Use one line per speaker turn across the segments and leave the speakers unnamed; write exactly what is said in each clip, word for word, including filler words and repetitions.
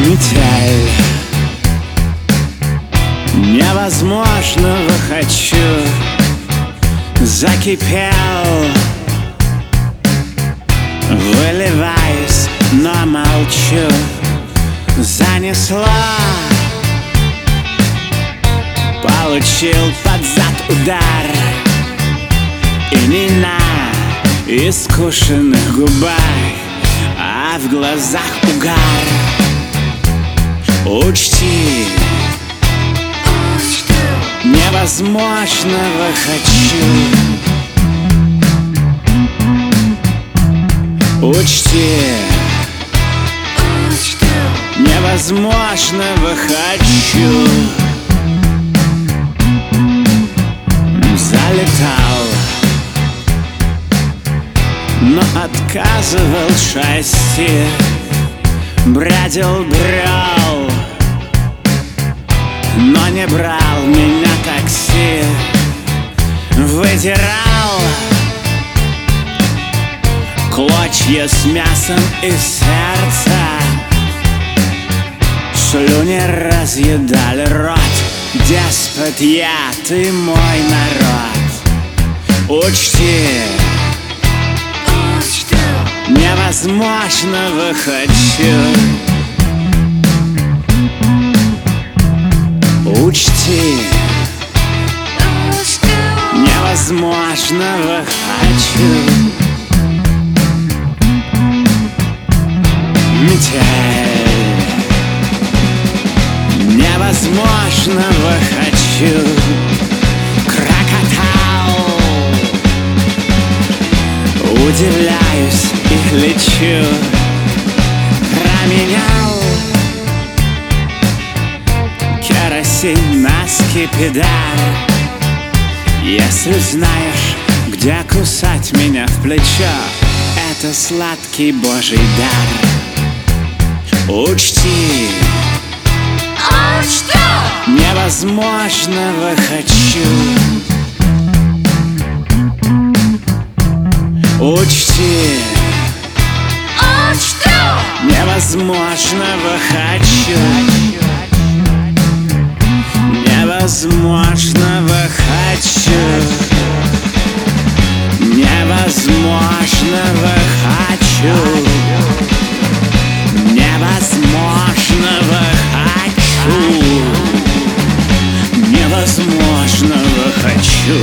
Метель невозможного хочу, закипел, выливаюсь, но молчу. Занесла, получил под зад удар, и не на искушенных губах, а в глазах угар. Учти, невозможного хочу. Учти, невозможного хочу. Залетал, но отказывал шасси. Бредил, брел, но не брал меня такси. Выдирал клочья с мясом из сердца. Слюни разъедали рот. Деспот я, ты мой народ. Учти, невозможного хочу. Учти, невозможного хочу. Метель невозможного хочу. Крокотал, удивляюсь и лечу. Променял керосин на скипидар. Если знаешь, где кусать меня в плечо, это сладкий божий дар. Учти,
а что?
Невозможного хочу. Учти,
а что?
Невозможного хочу. Невозможного хочу. Невозможного хочу. Невозможного хочу. Невозможного хочу.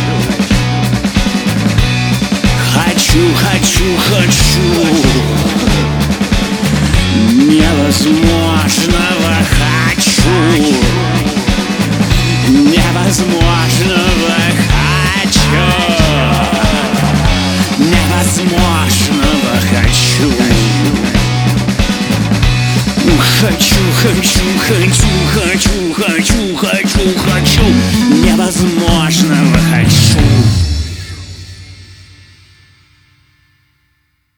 Хочу, хочу, хочу. Невозможного хочу. Невозможного хочу. Невозможного хочу. Хочу, хочу, хочу, хочу, хочу, хочу, хочу. Невозможного